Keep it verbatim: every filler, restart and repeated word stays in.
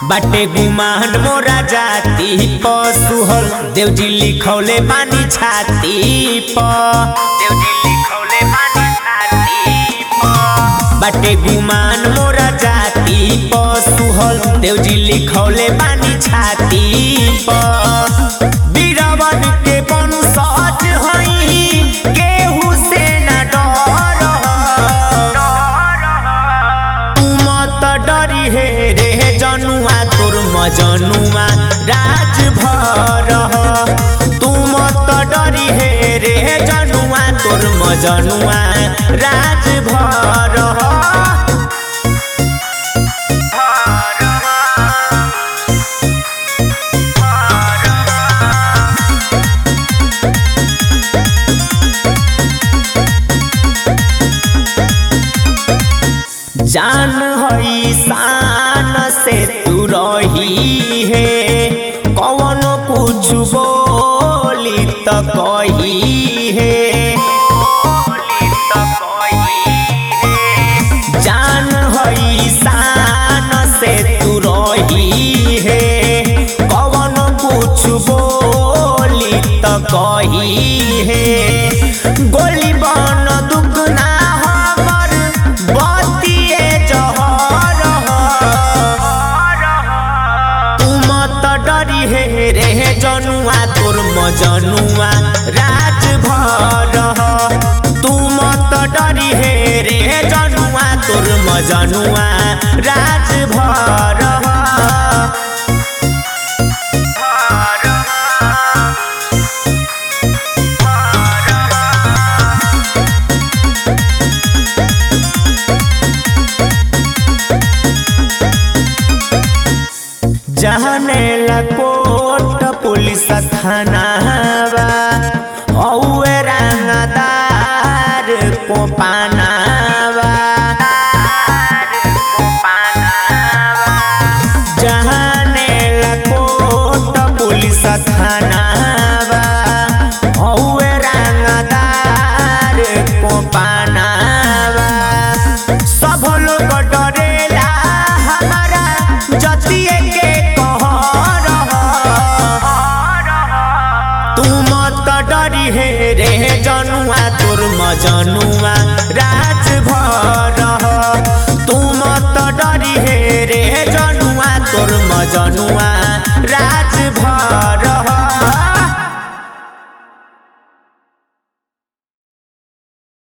बाटे गुमान मोरा जाति पसुहल देवजी लिखौले बानी छाती प देवजी लिखौले बानी छाती प बाटे गुमान मोरा जाति पसुहल देवजी लिखौले बानी छाती प बीरावन के वंशज हई केहू से ना डर तू मत डरी हे रे जनुआ तोर मजनुआ राज भर तू मत डरी हे रे जनुआ तोर मजनुआ राज भर जान हई शान से तू रही है कौन कुछ बोली तो कही है जान हई शान से तू रही है कौन कुछ बोली तो कही है गोली बन दुगना हे रे जनुआ तोर मजनुआ राज भर तू मत डरी हे रे जनुआ तोर मजनुआ राज भर जहने ला कोट पुलिस थानावा औए रंगदार को पानावा जहने ला कोट पुलिस थानावा औए रंगदार को पानावा सब लोग डरेला हमारा जतिए के हे रे जनुआ तोर मजनुआ राज भर तू मत डरी हे रे जनुआ तोर मजनुआ